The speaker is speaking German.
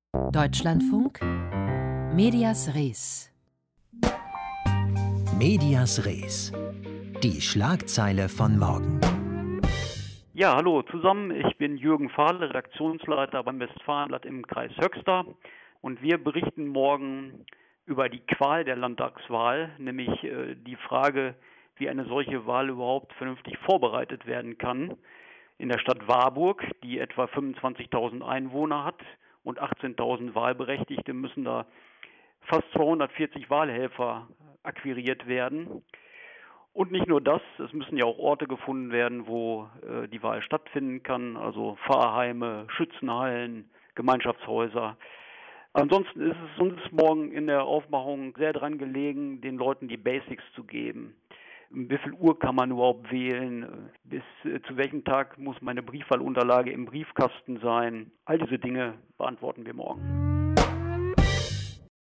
Deutschlandfunk Medias Res. Medias Res. Die Schlagzeile von morgen. Ja, hallo zusammen. Ich bin Jürgen Fahle, Redaktionsleiter beim Westfalenblatt im Kreis Höxter. Und wir berichten morgen über die Qual der Landtagswahl, nämlich die Frage, wie eine solche Wahl überhaupt vernünftig vorbereitet werden kann. In der Stadt Warburg, die etwa 25.000 Einwohner hat und 18.000 Wahlberechtigte, müssen da fast 240 Wahlhelfer akquiriert werden. Und nicht nur das, es müssen ja auch Orte gefunden werden, wo die Wahl stattfinden kann, also Pfarrheime, Schützenhallen, Gemeinschaftshäuser. Ansonsten ist es uns morgen in der Aufmachung sehr dran gelegen, den Leuten die Basics zu geben. Wie viel Uhr kann man überhaupt wählen? Bis zu welchem Tag muss meine Briefwahlunterlage im Briefkasten sein? All diese Dinge beantworten wir morgen.